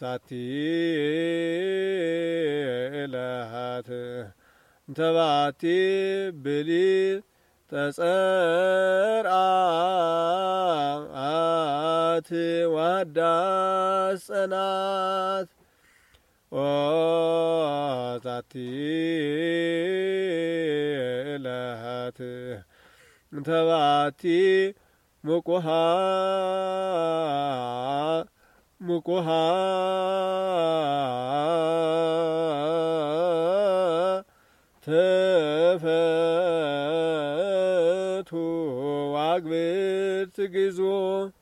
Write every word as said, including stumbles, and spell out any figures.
ዛቲ ዕለት እንተባቲ ብሊል ተጸርአት ወዳስ ጸናት ኦ ዛቲ ዕለት እንተባቲ ሙቁሃ ሙቁሃ ተፈቱ ዋግብት ግዞ